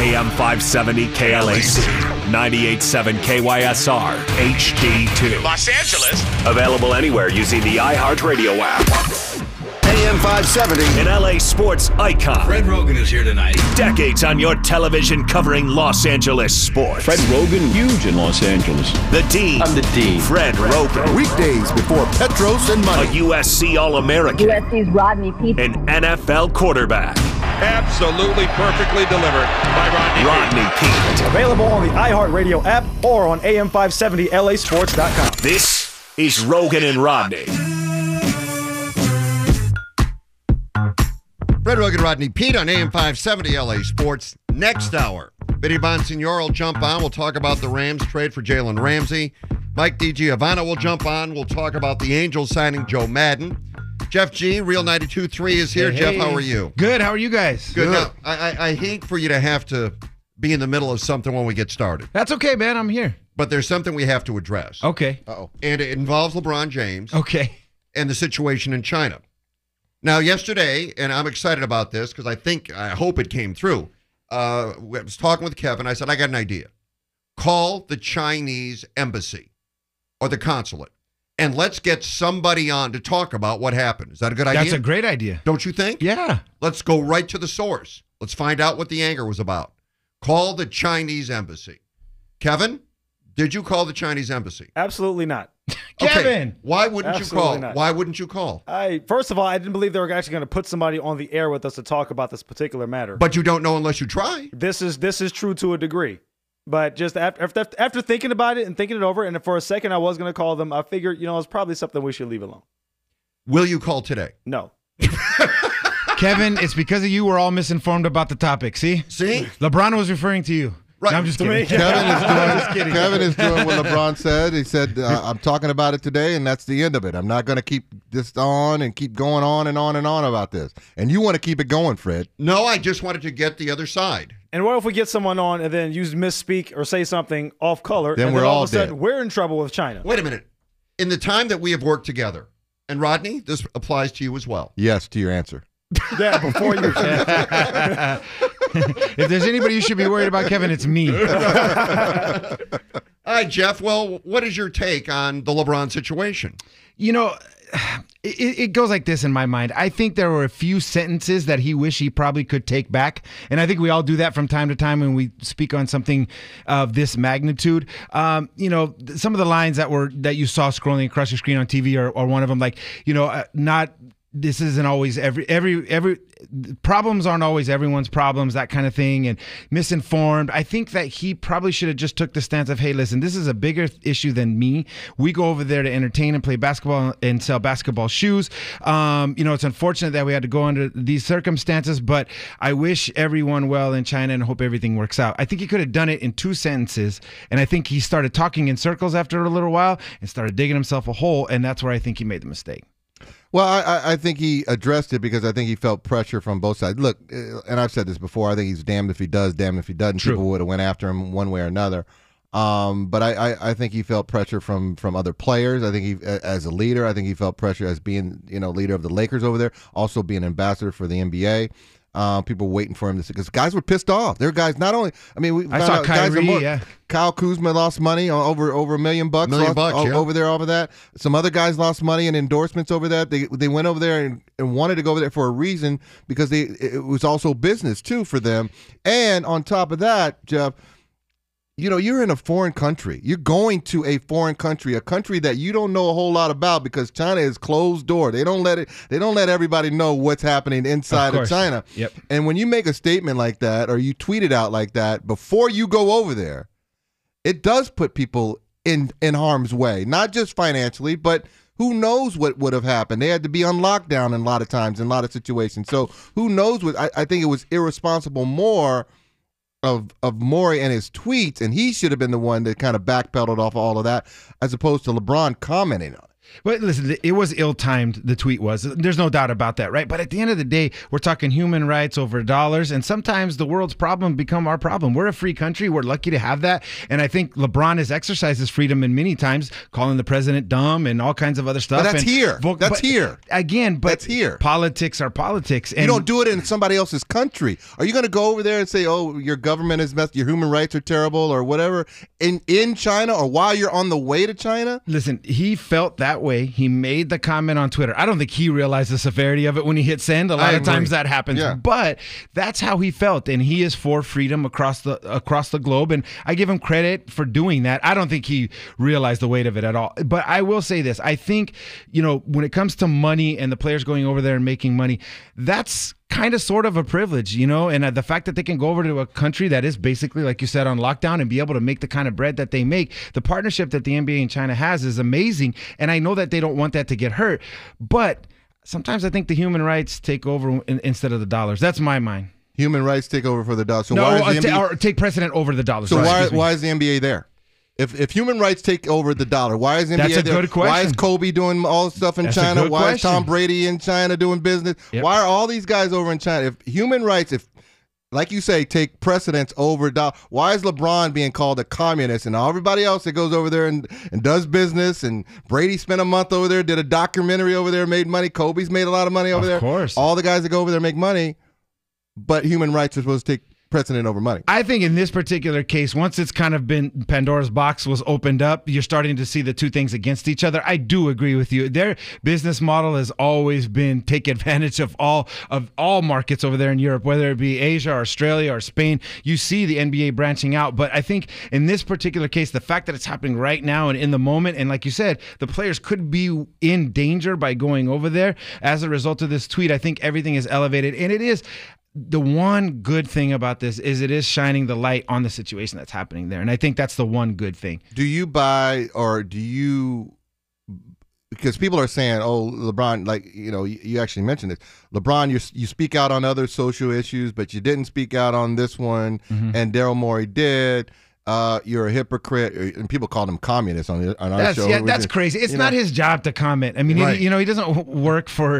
AM 570 KLAC, 98.7 KYSR, HD2. Los Angeles. Available anywhere using the iHeartRadio app. AM 570. An LA sports icon. Fred Rogan is here tonight. Decades on your television covering Los Angeles sports. Fred Rogan, huge in Los Angeles. The Dean. I'm the Dean. Fred Rogan. Weekdays before Petros and A Money. USC All-American. USC's Rodney Peete. An NFL quarterback. Absolutely perfectly delivered by Rodney Peete. Available on the iHeartRadio app or on AM570LAsports.com. This is Rogan and Rodney. Fred Rogan, Rodney Peete on AM 570 LA Sports. Next hour, Vinny Bonsignore will jump on. We'll talk about the Rams trade for Jalen Ramsey. Mike DiGiovanna will jump on. We'll talk about the Angels signing Joe Madden. Jeff G, Real 92.3 is here. Hey, Jeff, how are you? Good. How are you guys? Good. Now, I hate for you to have to be in the middle of something when we get started. That's okay, man. I'm here. But there's something we have to address. Okay. And it involves LeBron James Okay. and the situation in China. Now, yesterday, and I'm excited about this because I hope it came through. I was talking with Kevin. I said, I got an idea. Call the Chinese embassy or the consulate, and let's get somebody on to talk about what happened. Is that a good idea? That's a great idea. Don't you think? Yeah. Let's go right to the source. Let's find out what the anger was about. Call the Chinese embassy. Kevin, did you call the Chinese embassy? Absolutely not. Kevin. Okay. Why wouldn't Absolutely you call? not. Why wouldn't you call? First of all, I didn't believe they were actually going to put somebody on the air with us to talk about this particular matter. But you don't know unless you try. This is true to a degree. But just after thinking about it and thinking it over, and for a second I was going to call them, I figured, it's probably something we should leave alone. Will you call today? No. Kevin, it's because of you we're all misinformed about the topic. See? LeBron was referring to you. Right. No, I'm just kidding. Kevin is doing what LeBron said. He said, I'm talking about it today, and that's the end of it. I'm not going to keep this on and keep going on and on and on about this. And you want to keep it going, Fred. No, I just wanted to get the other side. And what if we get someone on and then you misspeak or say something off color, Then and we're then all all of a sudden dead. we're in trouble with China? Wait a minute. In the time that we have worked together, and Rodney, this applies to you as well. Yes to your answer. Yeah, before you. If there's anybody you should be worried about, Kevin, it's me. All right, Jeff. Well, what is your take on the LeBron situation? It goes like this in my mind. I think there were a few sentences that he wished he probably could take back. And I think we all do that from time to time when we speak on something of this magnitude. Some of the lines that you saw scrolling across your screen on TV are one of them, like, this isn't always every problems aren't always everyone's problems, that kind of thing, and misinformed. I think that he probably should have just took the stance of, hey, listen, this is a bigger issue than me. We go over there to entertain and play basketball and sell basketball shoes. It's unfortunate that we had to go under these circumstances, but I wish everyone well in China and hope everything works out. I think he could have done it in 2 sentences, and I think he started talking in circles after a little while and started digging himself a hole, and that's where I think he made the mistake. Well, I think he addressed it because I think he felt pressure from both sides. Look, and I've said this before, I think he's damned if he does, damned if he doesn't. True. People would have went after him one way or another. But I think he felt pressure from other players. I think he, as a leader, I think he felt pressure as being, leader of the Lakers over there, also being ambassador for the NBA. People waiting for him to, because guys were pissed off. There are guys not only, I saw Kyrie, yeah. Kyle Kuzma lost money on over $1 million. Over there off of that. Some other guys lost money and endorsements over that. They went over there and wanted to go over there for a reason, because it was also business too for them. And on top of that, Jeff, you're in a foreign country. You're going to a foreign country, a country that you don't know a whole lot about, because China is closed door. They don't let everybody know what's happening inside of China. Yep. And when you make a statement like that, or you tweet it out like that before you go over there, it does put people in harm's way, not just financially, but who knows what would have happened. They had to be on lockdown in a lot of times, in a lot of situations. So who knows what, I think it was irresponsible more of Morey and his tweets, and he should have been the one that kind of backpedaled off all of that, as opposed to LeBron commenting on it. But listen, it was ill-timed, the tweet was. There's no doubt about that, right? But at the end of the day, we're talking human rights over dollars, and sometimes the world's problem become our problem. We're a free country. We're lucky to have that. And I think LeBron has exercised his freedom in many times, calling the president dumb and all kinds of other stuff. But that's here. That's here. Again, but that's here. Politics are politics. And you don't do it in somebody else's country. Are you going to go over there and say, oh, your government is messed, your human rights are terrible or whatever in China or while you're on the way to China? Listen, he felt that way. He made the comment on Twitter. I don't think he realized the severity of it when he hit send. A lot of times that happens. Yeah. But that's how he felt, and he is for freedom across the globe, and I give him credit for doing that. I don't think he realized the weight of it at all. But I will say this. I think, when it comes to money and the players going over there and making money, that's kind of sort of a privilege, and the fact that they can go over to a country that is basically, like you said, on lockdown and be able to make the kind of bread that they make. The partnership that the NBA and China has is amazing, and I know that they don't want that to get hurt, but sometimes I think the human rights take over instead of the dollars. That's my mind. Human rights take over for the dollars. So or take precedent over the dollars. So why is the NBA there? If human rights take over the dollar, why is NBA That's a there? good question. Why is Kobe doing all the stuff in China? Why is Tom Brady in China doing business? Yep. Why are all these guys over in China? If human rights, like you say, take precedence over dollar, why is LeBron being called a communist and everybody else that goes over there and does business? And Brady spent a month over there, did a documentary over there, made money. Kobe's made a lot of money over there. Of course. All the guys that go over there make money, but human rights are supposed to take precedent over money. I think in this particular case, once it's kind of been Pandora's box was opened up, you're starting to see the two things against each other. I do agree with you. Their business model has always been take advantage of all markets over there in Europe, whether it be Asia or Australia or Spain. You see the NBA branching out, but I think in this particular case, the fact that it's happening right now and in the moment, and like you said, the players could be in danger by going over there as a result of this tweet. I think everything is elevated, and it is. The one good thing about this is it is shining the light on the situation that's happening there. And I think that's the one good thing. Do you buy or do you – because people are saying, oh, LeBron, like, you actually mentioned this. LeBron, you speak out on other social issues, but you didn't speak out on this one, and Daryl Morey did. You're a hypocrite, and people called him communist on our show. Yeah, that's crazy. It's not his job to comment. I mean, right. he doesn't work for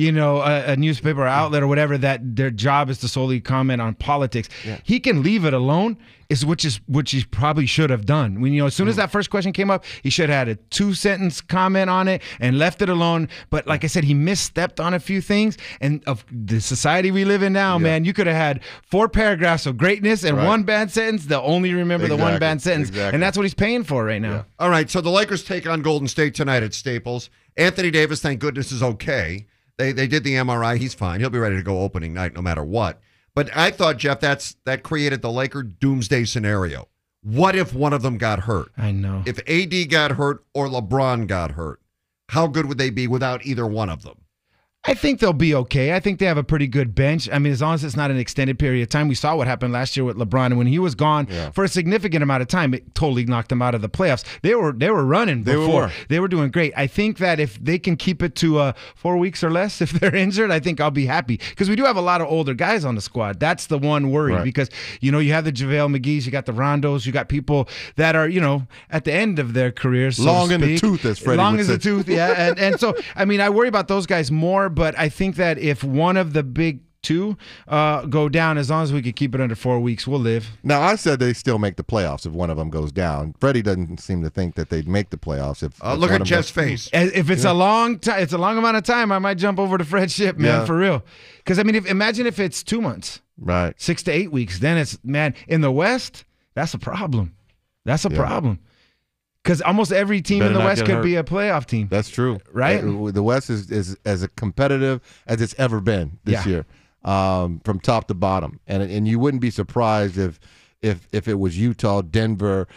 a newspaper or outlet or whatever that their job is to solely comment on politics. Yeah. He can leave it alone. Which he probably should have done. When as soon as that first question came up, he should have had a 2-sentence comment on it and left it alone. But like I said, he misstepped on a few things. And of the society we live in now, man, you could have had 4 paragraphs of greatness and one bad sentence. They'll only remember the one bad sentence, and that's what he's paying for right now. Yeah. All right, so the Lakers take on Golden State tonight at Staples. Anthony Davis, thank goodness, is okay. They did the MRI. He's fine. He'll be ready to go opening night no matter what. But I thought, Jeff, that created the Laker doomsday scenario. What if one of them got hurt? I know. If AD got hurt or LeBron got hurt, how good would they be without either one of them? I think they'll be okay. I think they have a pretty good bench. I mean, as long as it's not an extended period of time. We saw what happened last year with LeBron, and when he was gone for a significant amount of time, it totally knocked them out of the playoffs. They were running before. They were doing great. I think that if they can keep it to 4 weeks or less, if they're injured, I think I'll be happy. Because we do have a lot of older guys on the squad. That's the one worry. Because, you have the JaVale McGee's, you got the Rondos, you got people that are, at the end of their careers. Long in the tooth, as Freddie Long as the tooth, yeah. And so, I mean, I worry about those guys more, but I think that if one of the big two go down, as long as we could keep it under 4 weeks, we'll live. Now, I said they still make the playoffs if one of them goes down. Freddie doesn't seem to think that they'd make the playoffs if look at Jeff's face. If it's a long time, it's a long amount of time, I might jump over to Fred's ship, man, for real. Because I mean, imagine if it's 2 months, right? 6 to 8 weeks, then it's in the West. That's a problem. That's a problem. Because almost every team in the West could be a playoff team. That's true. Right? The West is as competitive as it's ever been this year, from top to bottom. And you wouldn't be surprised if it was Utah, Denver,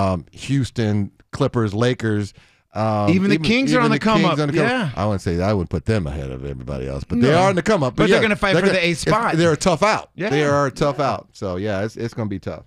Houston, Clippers, Lakers. Even the Kings are on the come up. Yeah. I wouldn't say I wouldn't put them ahead of everybody else, but they are on the come up. But they're going to fight for the A spot. They're a tough out. Yeah. They are a tough out. So, yeah, it's going to be tough.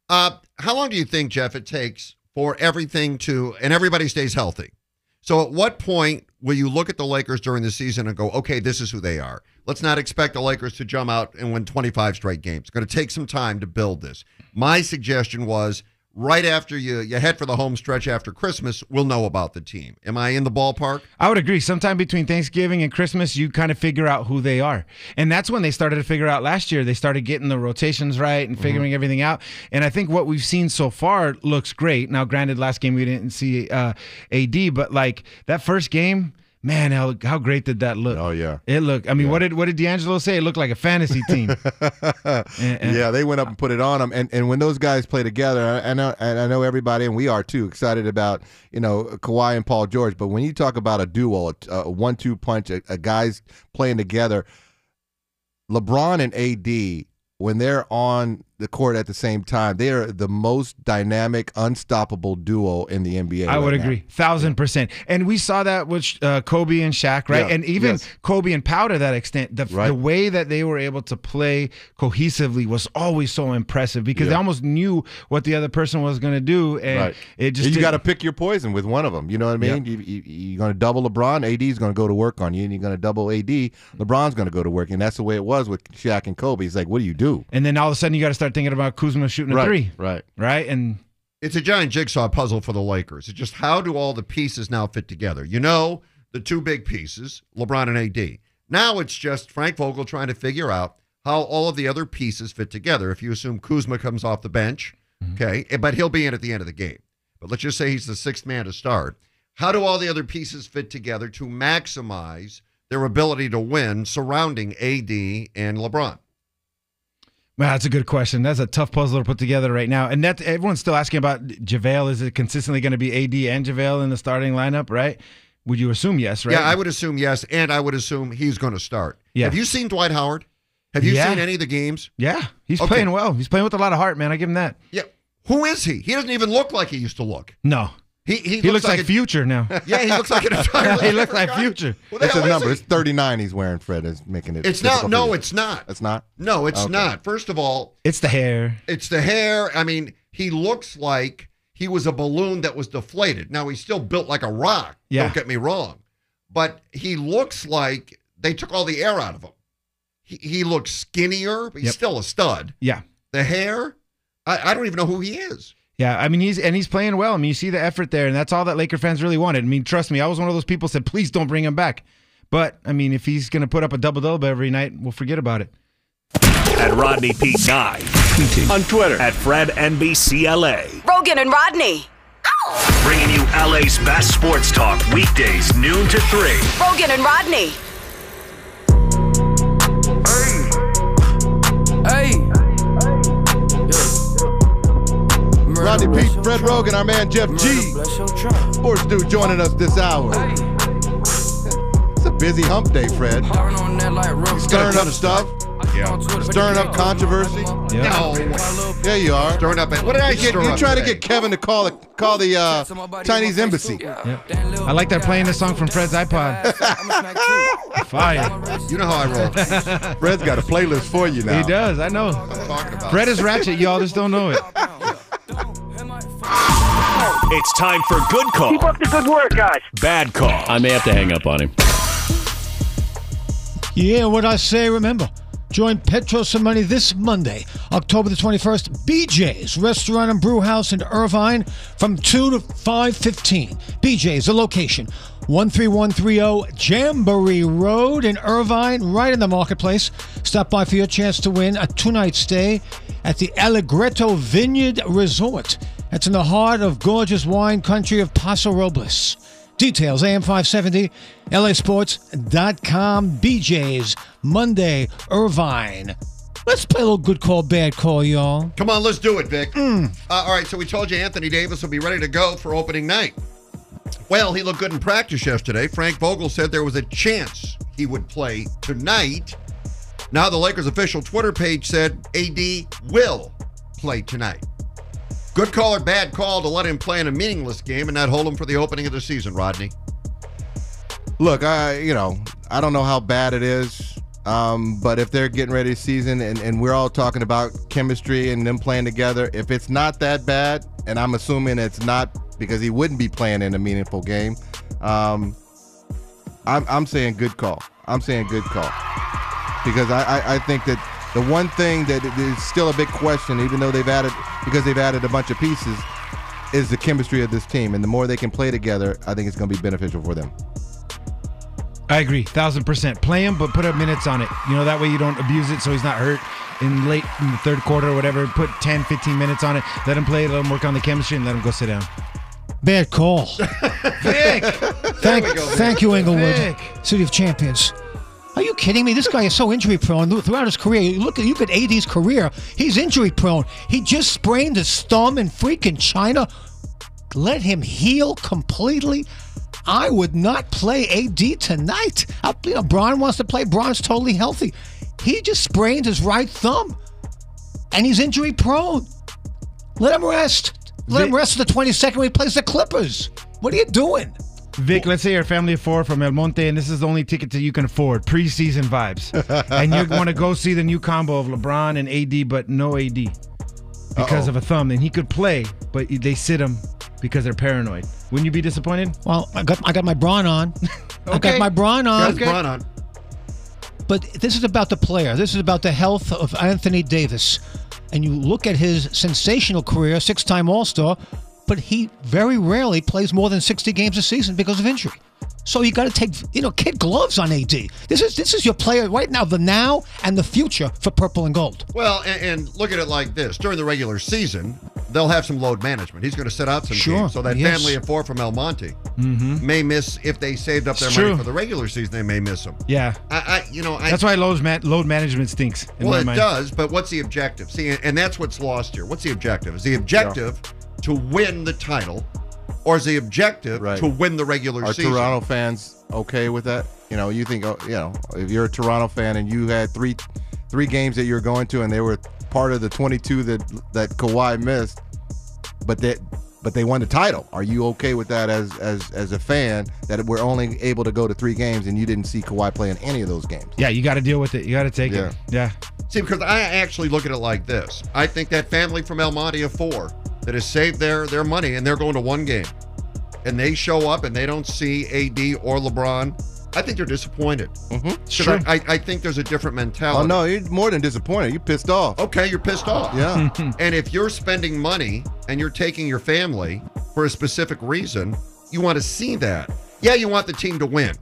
How long do you think, Jeff, it takes for everything and everybody stays healthy? So at what point will you look at the Lakers during the season and go, okay, this is who they are? Let's not expect the Lakers to jump out and win 25 straight games. It's going to take some time to build this. My suggestion was right after you head for the home stretch after Christmas, we'll know about the team. Am I in the ballpark? I would agree. Sometime between Thanksgiving and Christmas, you kind of figure out who they are. And that's when they started to figure out last year. They started getting the rotations right and figuring everything out. And I think what we've seen so far looks great. Now, granted, last game we didn't see AD, but like that first game, man, how great did that look? Oh, yeah. It looked, I mean, what did D'Angelo say? It looked like a fantasy team. Yeah, they went up and put it on them. And when those guys play together, I know everybody, and we are too, excited about, Kawhi and Paul George. But when you talk about a duo, a 1-2 punch, a guys playing together, LeBron and AD, when they're on the court at the same time, they are the most dynamic, unstoppable duo in the NBA. I would agree, 1,000%. And we saw that with Kobe and Shaq, right? Yeah. And even Kobe and Pau to that extent. The way that they were able to play cohesively was always so impressive because they almost knew what the other person was going to do, and it just you got to pick your poison with one of them. You know what I mean? You're going to double LeBron, AD's going to go to work on you, and you're going to double AD, LeBron's going to go to work, and that's the way it was with Shaq and Kobe. It's like, what do you do? And then all of a sudden, you got to start thinking about Kuzma shooting a three. Right. And it's a giant jigsaw puzzle for the Lakers. It's just how do all the pieces now fit together? The two big pieces, LeBron and AD. Now it's just Frank Vogel trying to figure out how all of the other pieces fit together. If you assume Kuzma comes off the bench, okay, but he'll be in at the end of the game. But let's just say he's the sixth man to start. How do all the other pieces fit together to maximize their ability to win surrounding AD and LeBron? Man, that's a good question. That's a tough puzzle to put together right now. And that everyone's still asking about JaVale. Is it consistently going to be AD and JaVale in the starting lineup, right? Would you assume yes, right? Yeah, I would assume yes, and I would assume he's going to start. Yeah. Have you seen Dwight Howard? Have you seen any of the games? Yeah, he's playing well. He's playing with a lot of heart, man. I give him that. Yeah. Who is he? He doesn't even look like he used to look. No. He looks like Future now. Yeah, he looks like an entirely He looks like Future. That's his number. It's 39 he's wearing, Fred, is making it. It's not. No, it's not. It's not? No, it's not. First of all, it's the hair. It's the hair. I mean, he looks like he was a balloon that was deflated. Now, he's still built like a rock. Yeah. Don't get me wrong. But he looks like they took all the air out of him. He looks skinnier, but he's still a stud. Yeah. The hair, I don't even know who he is. Yeah, I mean, he's playing well. I mean, you see the effort there, and that's all that Laker fans really wanted. I mean, trust me, I was one of those people who said, please don't bring him back. But, I mean, if he's going to put up a double-double every night, we'll forget about it. At Rodney P. Guy. Tweeting. On Twitter. At FredNBCLA. Rogan and Rodney. Bringing you LA's best sports talk weekdays noon to 3. Rogan and Rodney. Hey. Rodney P, Fred Rogan, our man Jeff G. Sports dude joining us this hour. It's a busy hump day, Fred. Stirring up stuff. Yeah. Stirring up controversy. Yeah. No. There you are. Stirring up. What did I stir You're up trying to today? get Kevin to call the Chinese embassy. Yeah. I like that playing this song from Fred's iPod. Fire. You know how I roll. Fred's got a playlist for you now. He does, I know. I'm talking about. Fred is ratchet, y'all just don't know it. It's time for Good Call. Keep up the good work, guys. Bad Call. I may have to hang up on him. Yeah, what I say, remember. Join Petros and Money this Monday, October the 21st, BJ's Restaurant and Brew House in Irvine from 2 to 5:15. BJ's, the location, 13130 Jamboree Road in Irvine, right in the marketplace. Stop by for your chance to win a 2-night stay at the Allegretto Vineyard Resort. That's in the heart of gorgeous wine country of Paso Robles. Details, AM 570, LASports.com, BJ's, Monday, Irvine. Let's play a little good call, bad call, y'all. Come on, let's do it, Vic. All right, so we told you Anthony Davis will be ready to go for opening night. Well, he looked good in practice yesterday. Frank Vogel said there was a chance he would play tonight. Now the Lakers' official Twitter page said AD will play tonight. Good call or bad call to let him play in a meaningless game and not hold him for the opening of the season, Rodney? Look, I don't know how bad it is, but if they're getting ready to season and we're all talking about chemistry and them playing together, if it's not that bad, and I'm assuming it's not because he wouldn't be playing in a meaningful game, I'm saying good call. I'm saying good call because I think that The one thing that is still a big question, even though they've added a bunch of pieces, is the chemistry of this team. And the more they can play together, I think it's going to be beneficial for them. I agree, 1,000%. Play him, but put up minutes on it. That way you don't abuse it so he's not hurt in the third quarter or whatever. Put 10, 15 minutes on it. Let him play, let him work on the chemistry, and let him go sit down. Bad call. Vic! Thank you, Inglewood. Vic. City of Champions. Are you kidding me? This guy is so injury prone throughout his career. You look at AD's career. He's injury prone. He just sprained his thumb in freaking China. Let him heal completely. I would not play AD tonight. Bron wants to play. Bron's totally healthy. He just sprained his right thumb, and he's injury prone. Let him rest. Let him rest to the 22nd when he plays the Clippers. What are you doing? Vic, let's say you're a family of 4 from El Monte, and this is the only ticket that you can afford, preseason vibes. And you want to go see the new combo of LeBron and AD, but no AD because of a thumb. And he could play, but they sit him because they're paranoid. Wouldn't you be disappointed? Well, I got my Bron on. Okay. I got my Bron on. Got Bron on. But this is about the player. This is about the health of Anthony Davis. And you look at his sensational career, 6-time All-Star, but he very rarely plays more than 60 games a season because of injury. So you got to take, kid gloves on AD. This is your player right now, the now and the future for purple and gold. Well, and look at it like this. During the regular season, they'll have some load management. He's going to set out some games. So that family of 4 from El Monte may miss, if they saved up their money for the regular season, they may miss them. Yeah. That's why load management stinks. Well, it does, but what's the objective? See, and that's what's lost here. What's the objective? Is the objective to win the title, or is the objective to win the regular season? Are Toronto fans okay with that? You think, if you're a Toronto fan and you had three games that you're going to, and they were part of the 22 that Kawhi missed, but they won the title. Are you okay with that as a fan, that we're only able to go to 3 games and you didn't see Kawhi play in any of those games? Yeah, you got to deal with it. You got to take it. Yeah. See, because I actually look at it like this. I think that family from El Monte of 4 that has saved their money, and they're going to 1 game, and they show up and they don't see AD or LeBron, I think they're disappointed. Sure. I think there's a different mentality. Oh, no, you're more than disappointed. You're pissed off. Okay, you're pissed off. Yeah. And if you're spending money and you're taking your family for a specific reason, you want to see that. Yeah, you want the team to win.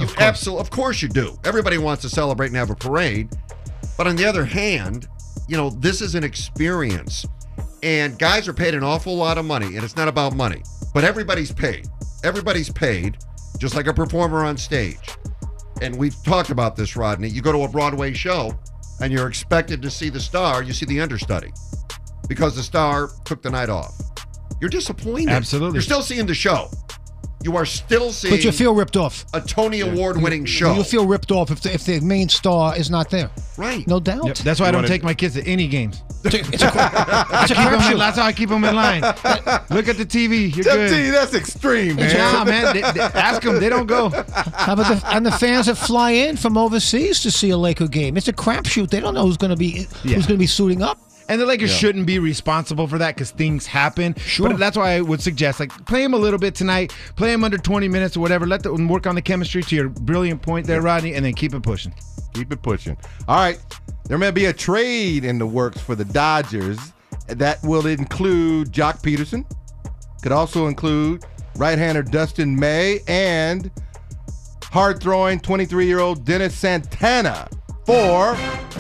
Of course you do. Everybody wants to celebrate and have a parade. But on the other hand, this is an experience. And guys are paid an awful lot of money, and it's not about money. But everybody's paid. Everybody's paid, just like a performer on stage. And we've talked about this, Rodney. You go to a Broadway show, and you're expected to see the star. You see the understudy, because the star took the night off. You're disappointed. Absolutely. You're still seeing the show. You are still seeing. But you feel ripped off. A Tony Award-winning show. You feel ripped off if the main star is not there. Right. No doubt. Yep. That's why I don't take my kids to any games. It's a crapshoot. That's how I keep them in line. Look at the TV. You're good. That's extreme, man. Nah, man. Ask them. They don't go. How about the fans that fly in from overseas to see a Laker game? It's a crapshoot. They don't know who's going to be suiting up. And the Lakers shouldn't be responsible for that because things happen. Sure. But that's why I would suggest, play him a little bit tonight. Play him under 20 minutes or whatever. Let them work on the chemistry, to your brilliant point there, Rodney, and then keep it pushing. Keep it pushing. All right. There may be a trade in the works for the Dodgers. That will include Jock Peterson. Could also include right-hander Dustin May and hard-throwing 23-year-old Dennis Santana for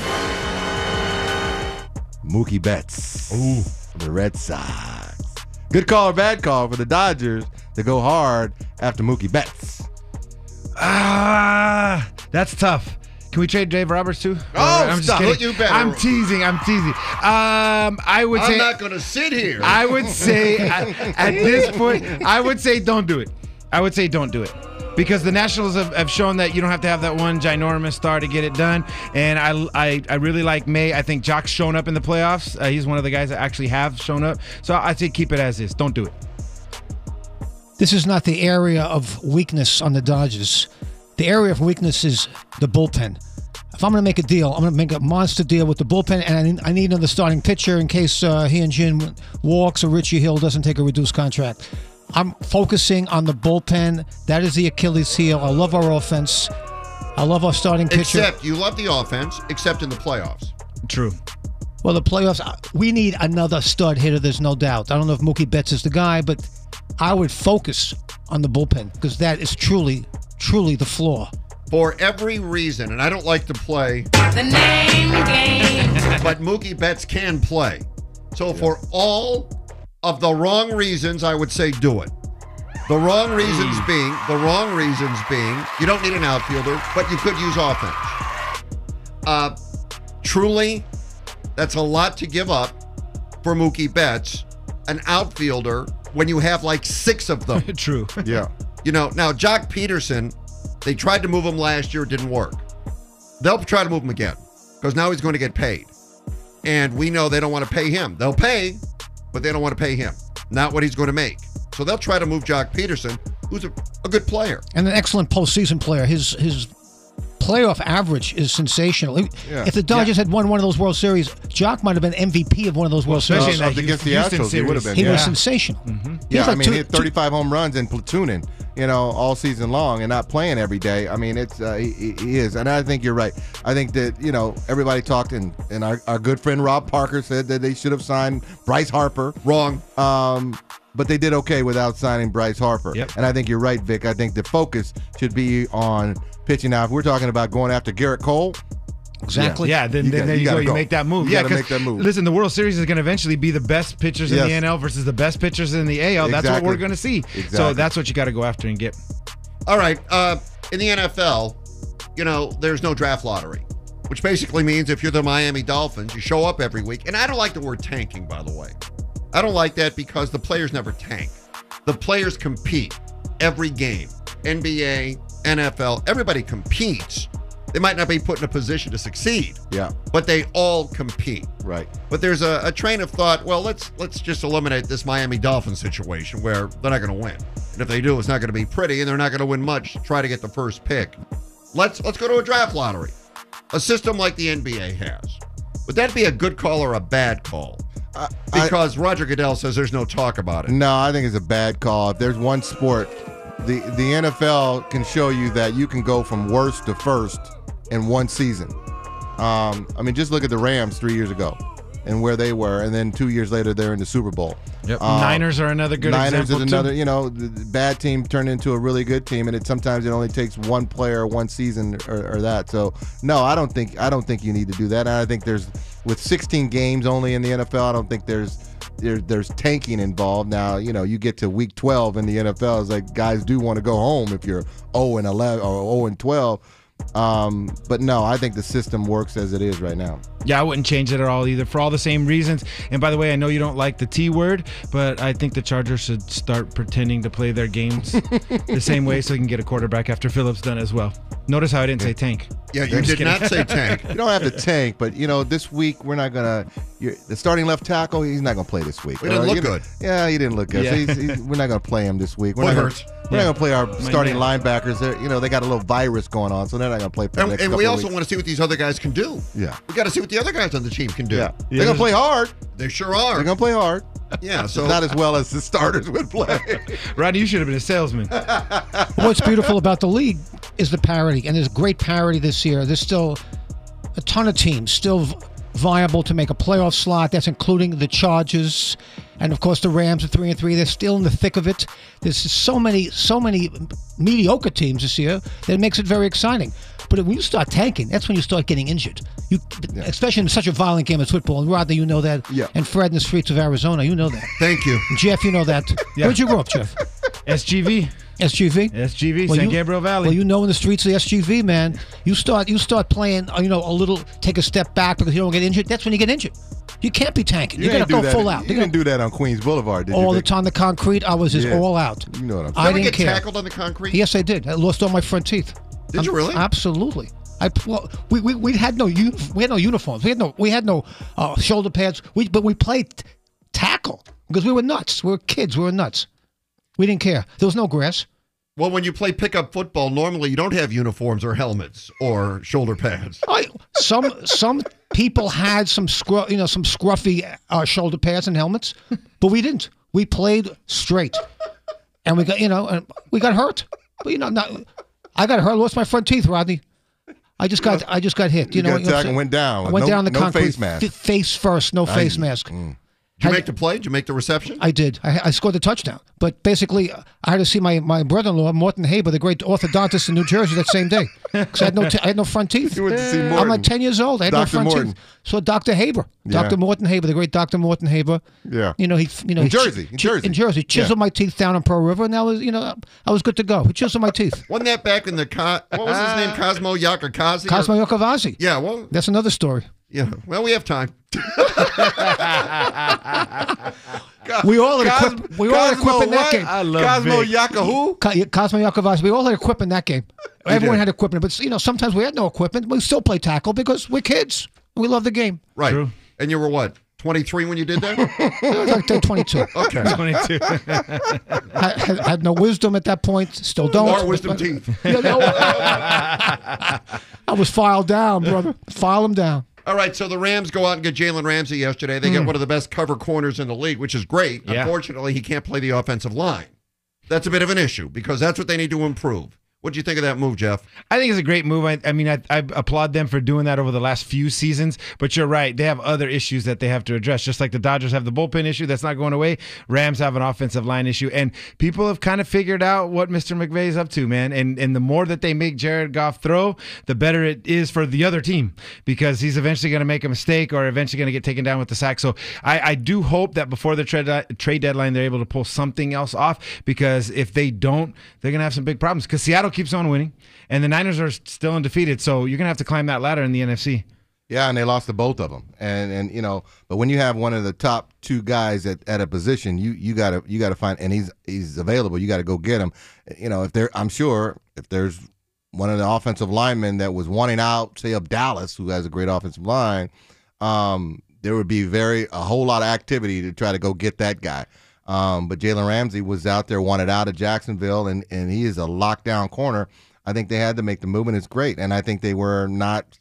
Mookie Betts. For the Red Sox. Good call or bad call for the Dodgers to go hard after Mookie Betts. That's tough. Can we trade Dave Roberts too? I'm just kidding. You better. I'm teasing. I would say I'm not going to sit here. I would say at this point, I would say don't do it. I would say don't do it. Because the Nationals have shown that you don't have to have that one ginormous star to get it done. And I really like May. I think Jock's shown up in the playoffs. He's one of the guys that actually have shown up. So I'd say keep it as is. Don't do it. This is not the area of weakness on the Dodgers. The area of weakness is the bullpen. If I'm going to make a deal, I'm going to make a monster deal with the bullpen, and I need another starting pitcher in case Hyun-Jin walks or Richie Hill doesn't take a reduced contract. I'm focusing on the bullpen. That is the Achilles heel. I love our offense. I love our starting pitcher. Except you love the offense, except in the playoffs. True. Well, the playoffs, we need another stud hitter, there's no doubt. I don't know if Mookie Betts is the guy, but I would focus on the bullpen because that is truly the flaw. For every reason, and I don't like to play The name game. but Mookie Betts can play. So for all of the wrong reasons, I would say do it. The wrong reasons being, you don't need an outfielder, but you could use offense. Truly, that's a lot to give up for Mookie Betts, an outfielder, when you have like 6 of them. True. Yeah. You know, now Jock Peterson, they tried to move him last year, it didn't work. They'll try to move him again because now he's going to get paid. And we know they don't want to pay him. They'll pay, but they don't want to pay him. Not what he's going to make. So they'll try to move Jock Peterson, who's a good player. And an excellent postseason player. His playoff average is sensational. Yeah. If the Dodgers had won one of those World Series, Jock might have been MVP of one of those World Series. especially Against the Houston Astros, he would have been. He yeah. was sensational. Yeah, Like he hit 35 home runs and platooning, all season long and not playing every day. I mean, it's he is. And I think you're right. I think that, everybody talked, and our good friend Rob Parker said that they should have signed Bryce Harper. Wrong. But they did okay without signing Bryce Harper. Yep. And I think you're right, Vic. I think the focus should be on pitching. Now, if we're talking about going after Garrett Cole, Exactly. Yeah, then You there gotta you go. You go. make that move. You Yeah, gotta 'cause make that move. Listen, the World Series is going to eventually be the best pitchers in Yes. the NL versus the best pitchers in the AL. That's what Exactly. we're going to see. So Exactly. that's what you got to go after and get. All right. In the NFL, there's no draft lottery, which basically means if you're the Miami Dolphins, you show up every week. And I don't like the word tanking, by the way. I don't like that because the players never tank. The players compete every game. NBA, NFL, everybody competes. They might not be put in a position to succeed, yeah, but they all compete. right. But there's a train of thought, well, let's just eliminate this Miami Dolphins situation where they're not going to win. And if they do, it's not going to be pretty, and they're not going to win much to try to get the first pick. Let's go to a draft lottery, a system like the NBA has. Would that be a good call or a bad call? Because Roger Goodell says there's no talk about it. No, I think it's a bad call. If there's one sport, the NFL can show you that you can go from worst to first in one season. Just look at the Rams 3 years ago and where they were, and then 2 years later they're in the Super Bowl. Yep. Niners are another good Niners example. is another, the bad team turned into a really good team, and sometimes it only takes one player, one season, or that. So no, I don't think you need to do that. And I think with 16 games only in the NFL, I don't think there's tanking involved. Now, you get to week 12 in the NFL, it's like guys do want to go home if you're 0-11 or 0-12. But no, I think the system works as it is right now. Yeah, I wouldn't change it at all either for all the same reasons. And by the way, I know you don't like the T word, but I think the Chargers should start pretending to play their games the same way so they can get a quarterback after Phillips done as well. Notice how I didn't say tank. Yeah, you did not say tank. You don't have to tank, but this week we're not gonna. The starting left tackle, he's not gonna play this week. He didn't look good. Yeah, he didn't look good. Yeah. So we're not gonna play him this week. What hurts? We're not gonna play our starting man. linebackers. They got a little virus going on, so they're not gonna play. For the next And we couple of also weeks. want to see what these other guys can do. Yeah. We got to see what the other guys on the team can do. Yeah, they're gonna play hard. They sure are. They're gonna play hard. Yeah, so Not as well as the starters would play. Rodney, you should have been a salesman. What's beautiful about the league is the parity, and there's great parity this year. There's still a ton of teams still viable to make a playoff slot. That's including the Chargers, and of course the Rams are 3-3. They're still in the thick of it. There's so many mediocre teams this year that it makes it very exciting. But when you start tanking, that's when you start getting injured. Especially in such a violent game as football. And Rodney, you know that. Yeah. And Fred in the streets of Arizona, you know that. thank you. And Jeff, you know that. Yeah. Where'd you grow up, Jeff? SGV. SGV? San Gabriel Valley. Well, in the streets of the SGV, man, you start playing, a little, take a step back because you don't get injured. That's when you get injured. You can't be tanking. You're going to go full out. You didn't do that on Queens Boulevard, did you? All the Vic? time, the concrete, I was just Yeah. all out. You know what I'm I Did you didn't ever get care. tackled on the concrete? Yes, I did. I lost all my front teeth. Did you really? Absolutely. We had no uniforms. We had no shoulder pads. But we played tackle because we were nuts. We were kids. We were nuts. We didn't care. There was no grass. Well, when you play pickup football, normally you don't have uniforms or helmets or shoulder pads. Some people had some scruffy shoulder pads and helmets, but we didn't. We played straight, and we got hurt. But I got hurt. Lost my front teeth, Rodney. I just got hit. You know, got tackled and went down. I went down the concrete. Face mask. Face first, no face mask. Did you make the play? Did you make the reception? I did. I scored the touchdown. But basically, I had to see my brother-in-law, Morton Haber, the great orthodontist in New Jersey, that same day. Because I had no front teeth. You went to see Morton. I'm like 10 years old. I had Dr. no front Morton. teeth. So Dr. Haber, Dr. Morton Haber, the great Dr. Morton Haber. Yeah. In Jersey. In Jersey. Chiseled my teeth down in Pearl River, and I was good to go. He chiseled my teeth. Wasn't that back in the what was his name? Cosmo Yakakazi? Cosmo Yakavazi. Yeah. Well, that's another story. Yeah. Well, we have time. We all had equip in that game. I love Cosmo Yakahu? Cosmo Yakavazi. We all had equip in that game. Everyone had equipment, but sometimes we had no equipment. We still play tackle because we're kids. We love the game. Right. True. And you were what? 23 when you did that? I was like 22. Okay. 22. had no wisdom at that point. Still don't. More wisdom teeth. I was filed down, brother. File them down. All right, so the Rams go out and get Jalen Ramsey yesterday. They get one of the best cover corners in the league, which is great. Yeah. Unfortunately, he can't play the offensive line. That's a bit of an issue because that's what they need to improve. What do you think of that move, Jeff? I think it's a great move. I mean, I applaud them for doing that over the last few seasons, but you're right. They have other issues that they have to address. Just like the Dodgers have the bullpen issue that's not going away, Rams have an offensive line issue. And people have kind of figured out what Mr. McVay is up to, man. And the more that they make Jared Goff throw, the better it is for the other team because he's eventually going to make a mistake or eventually going to get taken down with the sack. So I do hope that before the trade deadline, they're able to pull something else off because if they don't, they're going to have some big problems because Seattle keeps on winning, and the Niners are still undefeated. So you're gonna have to climb that ladder in the NFC. Yeah, and they lost to both of them. And but when you have one of the top two guys at a position, you gotta find, and he's available. You got to go get him. I'm sure if there's one of the offensive linemen that was wanting out, say of Dallas, who has a great offensive line, there would be a whole lot of activity to try to go get that guy. But Jalen Ramsey was out there, wanted out of Jacksonville, and he is a lockdown corner. I think they had to make the move, and it's great. And I think they were not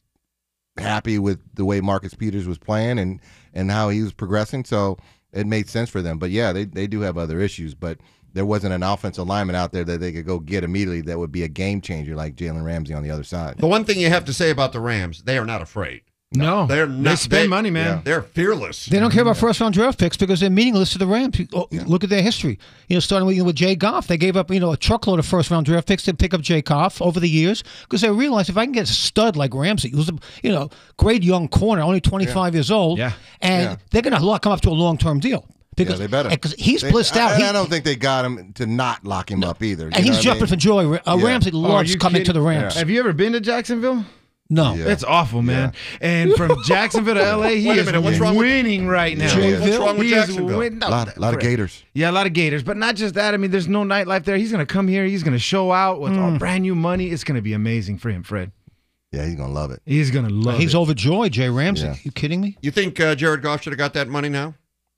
happy with the way Marcus Peters was playing and how he was progressing, so it made sense for them. But, yeah, they do have other issues, but there wasn't an offensive lineman out there that they could go get immediately that would be a game changer like Jalen Ramsey on the other side. The one thing you have to say about the Rams, they are not afraid. No, they're not. They spend money, man. Yeah. They're fearless. They don't care about first-round draft picks because they're meaningless to the Rams. Look at their history. Starting with Jay Goff, they gave up a truckload of first-round draft picks to pick up Jay Goff over the years because they realized if I can get a stud like Ramsey, who's a great young corner, only 25 years old, and they're going to lock him up to a long-term deal. Because they better. Because he's blissed out. I don't think they got him to not lock him up either. And he's jumping for joy. Ramsey loves coming to the Rams. Have you ever been to Jacksonville? No. Yeah. It's awful, man. Yeah. And from Jacksonville to L.A., he is winning right now. What's wrong with Jacksonville? A lot of Gators. Yeah, a lot of Gators. But not just that. I mean, there's no nightlife there. He's going to come here. He's going to show out with all brand new money. It's going to be amazing for him, Fred. Yeah, he's going to love it. He's going to love it. He's overjoyed, Jay Ramsey. Yeah. You kidding me? You think Jared Goff should have got that money now?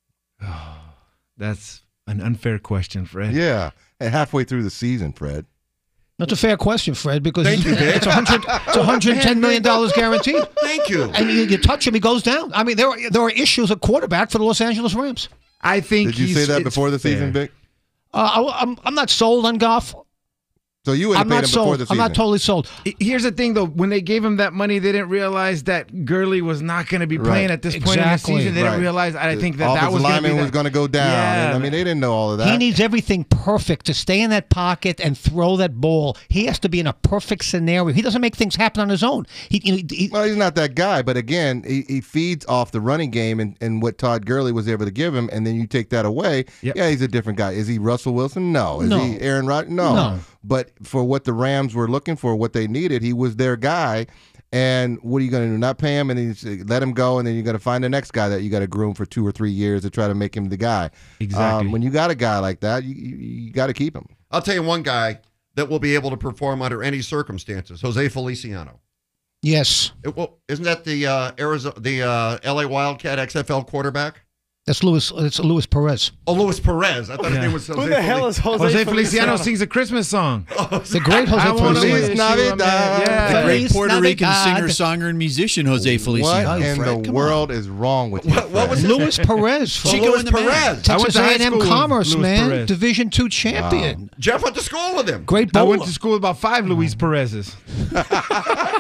That's an unfair question, Fred. Yeah, and halfway through the season, Fred. That's a fair question, Fred, because it's $110 million guaranteed. Thank you. And you touch him, he goes down. I mean, there are issues at quarterback for the Los Angeles Rams. I think. Did you say that before the season, Vic? I'm not sold on Goff. So you would have paid him before the season. I'm not totally sold. Here's the thing, though. When they gave him that money, they didn't realize that Gurley was not going to be playing at this point in the season. They didn't realize. I think that was going to go down. Yeah. I mean, they didn't know all of that. He needs everything perfect to stay in that pocket and throw that ball. He has to be in a perfect scenario. He doesn't make things happen on his own. Well, he's not that guy. But again, he feeds off the running game and what Todd Gurley was able to give him, and then you take that away. Yep. Yeah, he's a different guy. Is he Russell Wilson? No. Is he Aaron Rodgers? No. But for what the Rams were looking for, what they needed, he was their guy. And what are you going to do? Not pay him and then let him go, and then you're going to find the next guy that you got to groom for 2 or 3 years to try to make him the guy. Exactly. When you got a guy like that, you got to keep him. I'll tell you one guy that will be able to perform under any circumstances: Jose Feliciano. Yes. Isn't that the LA Wildcat XFL quarterback? That's Luis. It's Luis Perez. Oh, Luis Perez. I thought his name was Jose. Who the hell is Jose Feliciano? Sings a Christmas song. The great Jose Feliciano. The great Puerto Rican singer, songwriter, and musician Jose Feliciano. What in the world is wrong with you? What was Luis Perez? Chico and the Perez. Texas A&M Commerce, man. Division II champion. Jeff went to school with him. Great bowler. I went to school with about 5 Luis Perez's.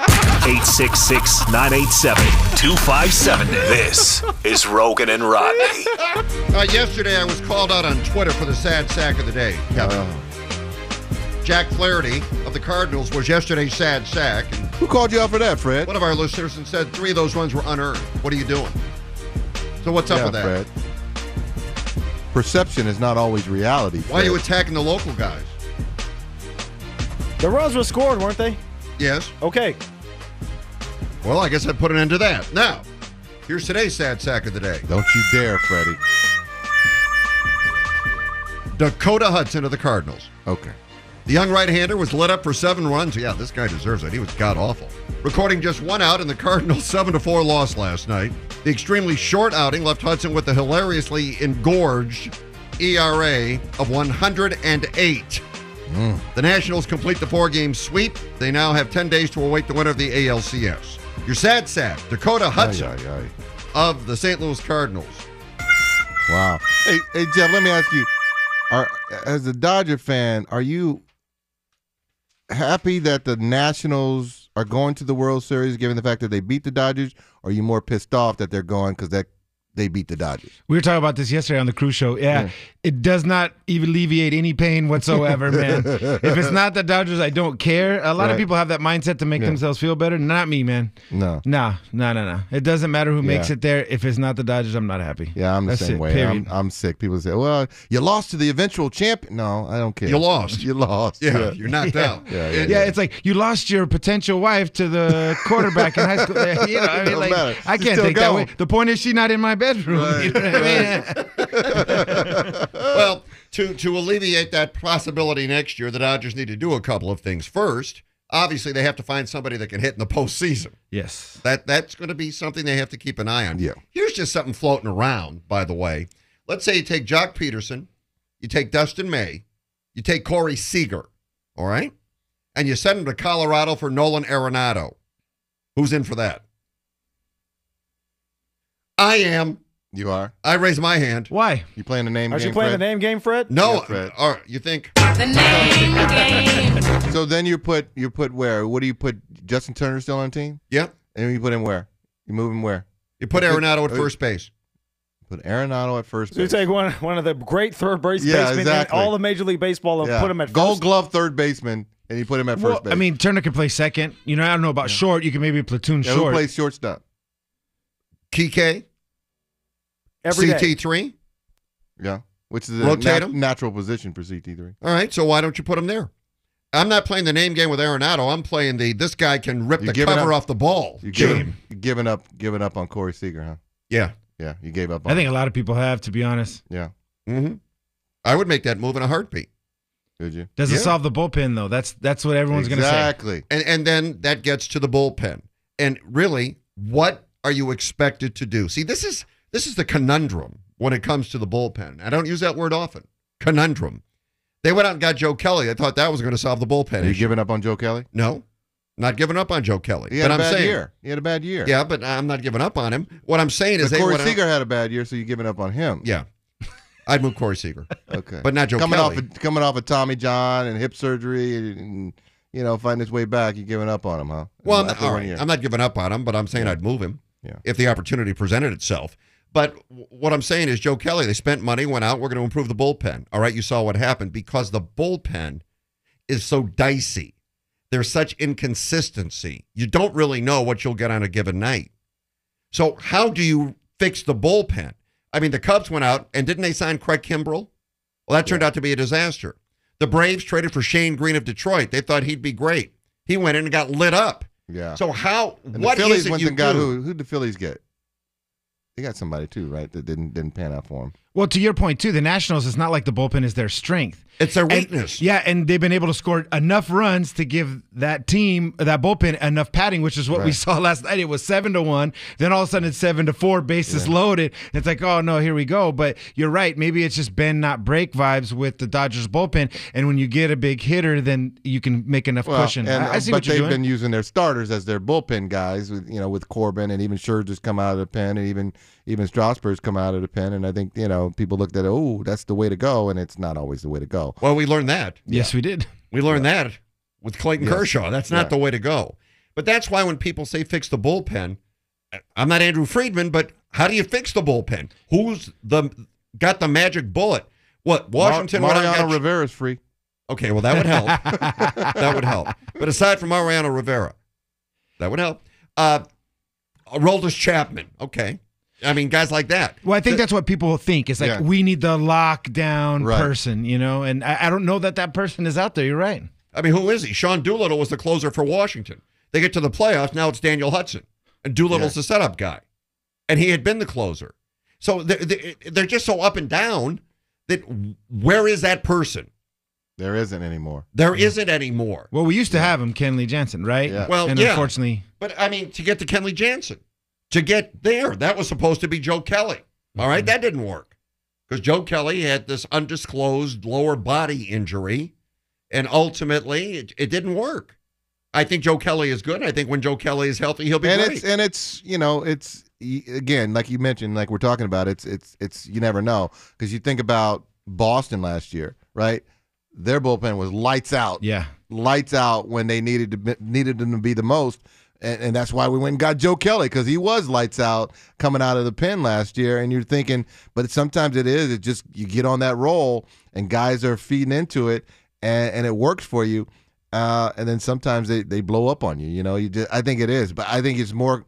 1-866-987-2570. This is Rogan and Rodney. Yesterday, I was called out on Twitter for the sad sack of the day, Kevin. Jack Flaherty of the Cardinals was yesterday's sad sack. And who called you out for that, Fred? One of our listeners and said 3 of those runs were unearned. What are you doing? So what's up with that? Fred. Perception is not always reality, Fred. Why are you attacking the local guys? The runs were scored, weren't they? Yes. Okay. Well, I guess I'd put an end to that. Now, here's today's sad sack of the day. Don't you dare, Freddie. Dakota Hudson of the Cardinals. Okay. The young right-hander was lit up for 7 runs. Yeah, this guy deserves it. He was god-awful. Recording just 1 out in the Cardinals' 7-4 loss last night. The extremely short outing left Hudson with a hilariously engorged ERA of 108. The Nationals complete the 4-game sweep. They now have 10 days to await the winner of the ALCS. Your sad sack, Dakota Hudson of the St. Louis Cardinals. Wow. Hey, Jeff, let me ask you, as a Dodger fan, are you happy that the Nationals are going to the World Series given the fact that they beat the Dodgers, or are you more pissed off that they're going because they beat the Dodgers? We were talking about this yesterday on the Crew Show. Yeah, it does not even alleviate any pain whatsoever, man. If it's not the Dodgers, I don't care. A lot of people have that mindset to make themselves feel better. Not me, man. No. It doesn't matter who makes it there. If it's not the Dodgers, I'm not happy. Yeah, I'm the same way. I'm sick. People say, well, you lost to the eventual champion. No, I don't care. You lost. You lost. Yeah, you're knocked out. Yeah, it's like you lost your potential wife to the quarterback in high school. You know, I mean, like, I can't think that way. The point is she's not in my bedroom. Right. You know what I mean? Well, to alleviate that possibility next year, the Dodgers need to do a couple of things. First, obviously, they have to find somebody that can hit in the postseason. Yes. That's going to be something they have to keep an eye on. Yeah. Here's just something floating around, by the way. Let's say you take Jock Peterson, you take Dustin May, you take Corey Seager, all right? And you send him to Colorado for Nolan Arenado. Who's in for that? I am. You are? I raise my hand. Why? You playing the name game, Are you playing Fred? the name game, Fred? No. Yeah, Fred. All right, you think? The name game. So then you put where? What do you put? Justin Turner still on the team? Yep. And you put him where? You move him where? You put Arenado at first base. Put Arenado at first So you base. take one of the great third base basemen in all of Major League Baseball and put him at first. Gold Glove third baseman, and you put him at first base. I mean, Turner can play second. You know, I don't know about short. You can maybe platoon short. Who plays shortstop? Kike? Every day. CT3? Yeah. Which is Rotate a him? natural position for CT3. All right, so why don't you put him there? I'm not playing the name game with Arenado. I'm playing this guy can rip the cover off the ball game. You're giving up on Corey Seager, huh? Yeah. Yeah, you gave up on I think a lot of people have, to be honest. Yeah. Mm-hmm. I would make that move in a heartbeat. Did you? Doesn't solve the bullpen, though. That's what everyone's going to say. Exactly. And then that gets to the bullpen. And really, what are you expected to do? See, this is the conundrum when it comes to the bullpen. I don't use that word often. Conundrum. They went out and got Joe Kelly. I thought that was going to solve the bullpen. Are you giving up on Joe Kelly? No. Not giving up on Joe Kelly. He had a bad year. He had a bad year. Yeah, but I'm not giving up on him. What I'm saying is Corey Seager had a bad year, so you're giving up on him. Yeah. I'd move Corey Seager. Okay. But not Joe Kelly. Coming off of Tommy John and hip surgery and finding his way back, you're giving up on him, huh? Well, I'm not giving up on him, but I'm saying I'd move him if the opportunity presented itself. But what I'm saying is Joe Kelly, they spent money, went out, we're going to improve the bullpen. All right, you saw what happened because the bullpen is so dicey. There's such inconsistency. You don't really know what you'll get on a given night. So how do you fix the bullpen? I mean, the Cubs went out, and didn't they sign Craig Kimbrell? Well, that turned out to be a disaster. The Braves traded for Shane Green of Detroit. They thought he'd be great. He went in and got lit up. Yeah. So and what the Phillies is it went you and got do? who'd the Phillies get? They got somebody too, right? That didn't pan out for him. Well, to your point too, the Nationals, it's not like the bullpen is their strength. It's their weakness. And they've been able to score enough runs to give that team, that bullpen, enough padding, which is what we saw last night. It was 7-1. Then all of a sudden it's 7-4, bases loaded. It's like, oh no, here we go. But you're right. Maybe it's just bend not break vibes with the Dodgers bullpen. And when you get a big hitter, then you can make enough cushion. I see what you're doing. But they've been using their starters as their bullpen guys, with Corbin, and even Scherzer's come out of the pen, and even Strasburg's come out of the pen. And I think people looked at it. Oh, that's the way to go, and it's not always the way to go. Well, we learned that. Yes, we did. We learned that with Clayton Kershaw. That's not the way to go. But that's why when people say fix the bullpen, I'm not Andrew Friedman, but how do you fix the bullpen? Who's got the magic bullet? What, Washington? Mariano Rivera's free. Okay, well, that would help. That would help. But aside from Mariano Rivera, that would help. Aroldis Chapman, okay. I mean, guys like that. Well, I think that's what people think. It's like, we need the lockdown person, you know, and I don't know that person is out there. You're right. I mean, who is he? Sean Doolittle was the closer for Washington. They get to the playoffs, now it's Daniel Hudson. And Doolittle's the setup guy. And he had been the closer. So they're just so up and down that where is that person? There isn't anymore. There isn't anymore. Well, we used to have him, Kenley Jansen, right? Yeah. Well, and unfortunately. But, I mean, to get to Kenley Jansen, to get there, that was supposed to be Joe Kelly. All right? That didn't work. Because Joe Kelly had this undisclosed lower body injury, and ultimately it didn't work. I think Joe Kelly is good. I think when Joe Kelly is healthy, he'll be great. It's you know, it's again, like you mentioned, like we're talking about, it's you never know, because you think about Boston last year, right? Their bullpen was lights out. Yeah, lights out when they needed them to be the most, and that's why we went and got Joe Kelly, because he was lights out coming out of the pen last year. And you're thinking, but sometimes it just you get on that roll and guys are feeding into it, and it works for you. And then sometimes they blow up on you. You know, I think it is, but I think it's more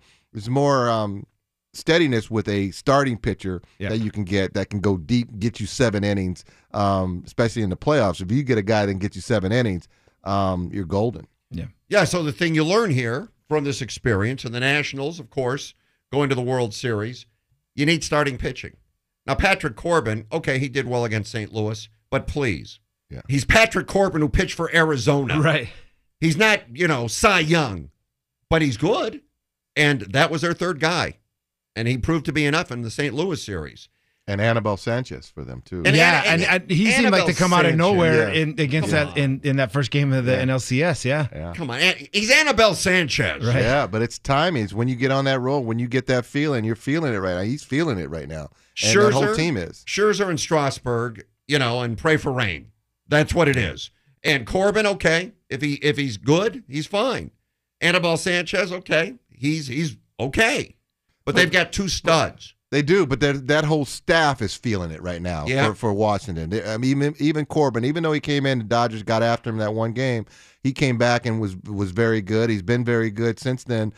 steadiness with a starting pitcher that you can get that can go deep, get you 7 innings, especially in the playoffs. If you get a guy that can get you 7 innings, you're golden. Yeah. So the thing you learn here from this experience, and the Nationals, of course, going to the World Series, you need starting pitching. Now, Patrick Corbin, okay, he did well against St. Louis, but please. Yeah. He's Patrick Corbin who pitched for Arizona. Right. He's not, Cy Young, but he's good. And that was their third guy. And he proved to be enough in the St. Louis series. And Anibal Sanchez for them, too. And he seemed like to come out of nowhere in that first game of the NLCS, yeah. Come on. He's Anibal Sanchez. Right. Yeah, but it's timing. It's when you get on that roll, when you get that feeling, you're feeling it right now. He's feeling it right now. And the whole team is. Scherzer and Strasburg, and pray for rain. That's what it is. And Corbin, okay. If he's good, he's fine. Anibal Sanchez, okay. He's okay. But they've got 2 studs. They do, but that whole staff is feeling it right now for Washington. I mean, even Corbin, even though he came in, the Dodgers got after him that one game, he came back and was very good. He's been very good since then.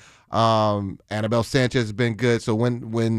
Anibal Sanchez has been good. So when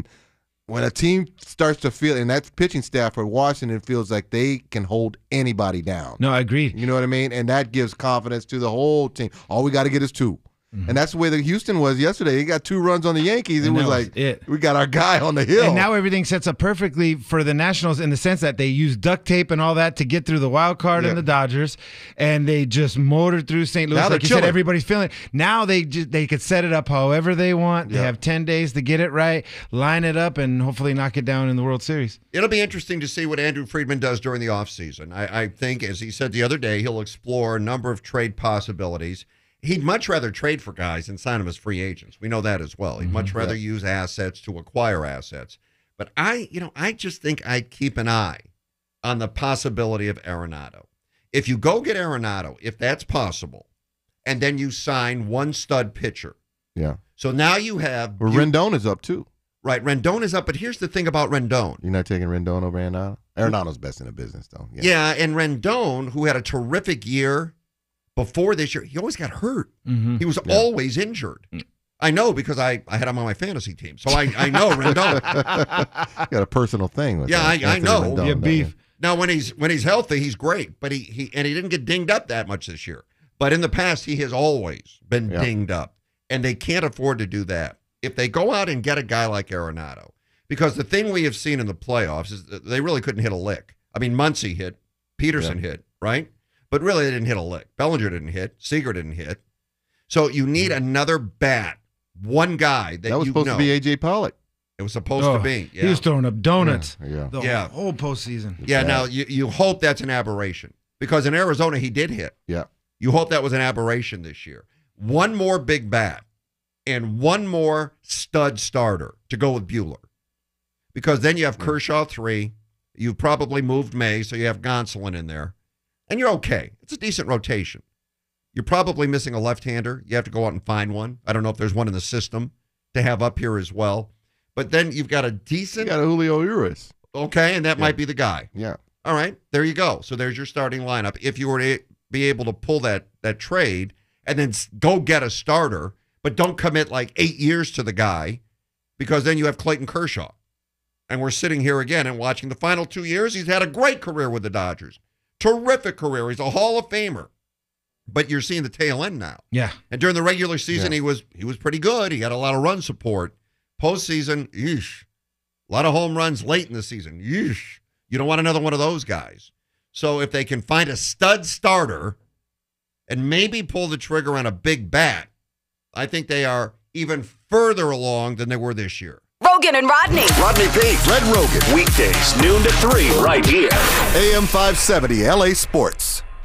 a team starts to feel, and that pitching staff for Washington feels like they can hold anybody down. No, I agree. You know what I mean? And that gives confidence to the whole team. All we got to get is 2. Mm-hmm. And that's the way that Houston was yesterday. He got 2 runs on the Yankees. It was like, we got our guy on the hill. And now everything sets up perfectly for the Nationals in the sense that they use duct tape and all that to get through the wild card and the Dodgers, and they just motored through St. Louis. Now like you said, everybody's feeling it. Now they could set it up however they want. They have 10 days to get it right, line it up, and hopefully knock it down in the World Series. It'll be interesting to see what Andrew Friedman does during the offseason. I think, as he said the other day, he'll explore a number of trade possibilities. He'd much rather trade for guys than sign them as free agents. We know that as well. He'd much rather use assets to acquire assets. But I just think I'd keep an eye on the possibility of Arenado. If you go get Arenado, if that's possible, and then you sign 1 stud pitcher. Yeah. So now you have... Well, Rendon is up, too. Right, Rendon is up, but here's the thing about Rendon. You're not taking Rendon over Arenado? Arenado's best in the business, though. Yeah, and Rendon, who had a terrific year before this year, he always got hurt. Mm-hmm. He was always injured. I know because I had him on my fantasy team, so I know Rendon. Got a personal thing with I know. Rendon, yeah, beef. Now when he's healthy, he's great, but he didn't get dinged up that much this year. But in the past, he has always been dinged up, and they can't afford to do that. If they go out and get a guy like Arenado, because the thing we have seen in the playoffs is that they really couldn't hit a lick. I mean, Muncy hit, Peterson hit, right? But really, they didn't hit a lick. Bellinger didn't hit. Seager didn't hit. So you need another bat, one guy that was supposed to be A.J. Pollock. It was supposed to be. Yeah. He was throwing up donuts the whole postseason. Yeah, now you hope that's an aberration. Because in Arizona, he did hit. Yeah. You hope that was an aberration this year. One more big bat and one more stud starter to go with Buehler. Because then you have Kershaw 3. You've probably moved May, so you have Gonsolin in there. And you're okay. It's a decent rotation. You're probably missing a left-hander. You have to go out and find one. I don't know if there's one in the system to have up here as well. But then you've got a decent... You got a Julio Urias. Okay, and that might be the guy. Yeah. All right, there you go. So there's your starting lineup. If you were to be able to pull that trade and then go get a starter, but don't commit like 8 years to the guy, because then you have Clayton Kershaw. And we're sitting here again and watching the final 2 years. He's had a great career with the Dodgers. Terrific career. He's a Hall of Famer. But you're seeing the tail end now. Yeah. And during the regular season, he was pretty good. He had a lot of run support. Postseason, yeesh. A lot of home runs late in the season. Yeesh. You don't want another one of those guys. So if they can find a stud starter and maybe pull the trigger on a big bat, I think they are even further along than they were this year. Rogan and Rodney. Rodney Peete. Red Rogan. Weekdays, noon to 3, right here. AM 570, LA Sports.